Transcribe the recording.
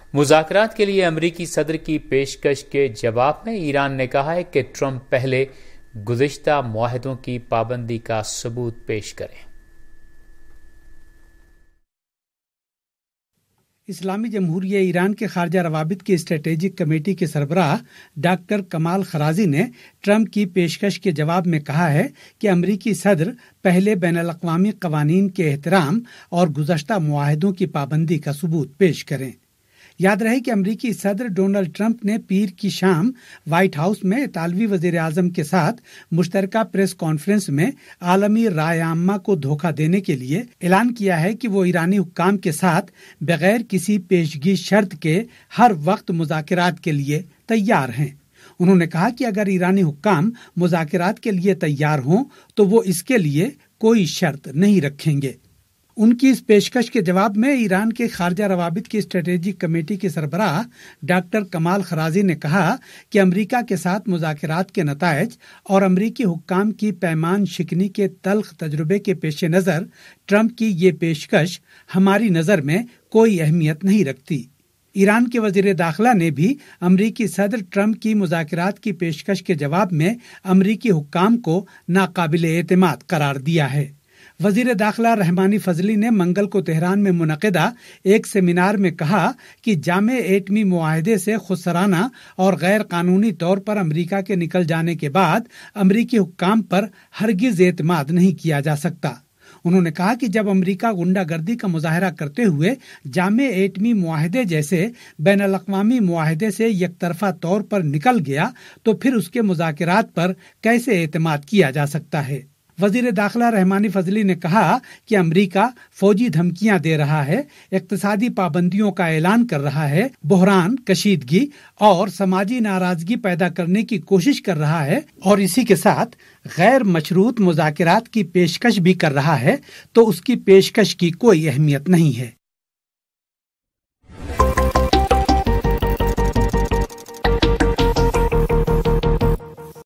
مذاکرات کے لیے امریکی صدر کی پیشکش کے جواب میں ایران نے کہا ہے کہ ٹرمپ پہلے گزشتہ معاہدوں کی پابندی کا ثبوت پیش کریں۔ اسلامی جمہوریہ ایران کے خارجہ روابط کی اسٹریٹجک کمیٹی کے سربراہ ڈاکٹر کمال خرازی نے ٹرمپ کی پیشکش کے جواب میں کہا ہے کہ امریکی صدر پہلے بین الاقوامی قوانین کے احترام اور گزشتہ معاہدوں کی پابندی کا ثبوت پیش کریں۔ یاد رہے کہ امریکی صدر ڈونلڈ ٹرمپ نے پیر کی شام وائٹ ہاؤس میں اطالوی وزیر اعظم کے ساتھ مشترکہ پریس کانفرنس میں عالمی رائے عامہ کو دھوکہ دینے کے لیے اعلان کیا ہے کہ وہ ایرانی حکام کے ساتھ بغیر کسی پیشگی شرط کے ہر وقت مذاکرات کے لیے تیار ہیں۔ انہوں نے کہا کہ اگر ایرانی حکام مذاکرات کے لیے تیار ہوں تو وہ اس کے لیے کوئی شرط نہیں رکھیں گے۔ ان کی اس پیشکش کے جواب میں ایران کے خارجہ روابط کی اسٹریٹجک کمیٹی کے سربراہ ڈاکٹر کمال خرازی نے کہا کہ امریکہ کے ساتھ مذاکرات کے نتائج اور امریکی حکام کی پیمان شکنی کے تلخ تجربے کے پیش نظر ٹرمپ کی یہ پیشکش ہماری نظر میں کوئی اہمیت نہیں رکھتی۔ ایران کے وزیر داخلہ نے بھی امریکی صدر ٹرمپ کی مذاکرات کی پیشکش کے جواب میں امریکی حکام کو ناقابل اعتماد قرار دیا ہے۔ وزیر داخلہ رحمانی فضلی نے منگل کو تہران میں منعقدہ ایک سیمینار میں کہا کہ جامع ایٹمی معاہدے سے خودسرانہ اور غیر قانونی طور پر امریکہ کے نکل جانے کے بعد امریکی حکام پر ہرگز اعتماد نہیں کیا جا سکتا۔ انہوں نے کہا کہ جب امریکہ غنڈہ گردی کا مظاہرہ کرتے ہوئے جامع ایٹمی معاہدے جیسے بین الاقوامی معاہدے سے یک طرفہ طور پر نکل گیا تو پھر اس کے مذاکرات پر کیسے اعتماد کیا جا سکتا ہے۔ وزیر داخلہ رحمانی فضلی نے کہا کہ امریکہ فوجی دھمکیاں دے رہا ہے، اقتصادی پابندیوں کا اعلان کر رہا ہے، بحران، کشیدگی اور سماجی ناراضگی پیدا کرنے کی کوشش کر رہا ہے اور اسی کے ساتھ غیر مشروط مذاکرات کی پیشکش بھی کر رہا ہے، تو اس کی پیشکش کی کوئی اہمیت نہیں ہے۔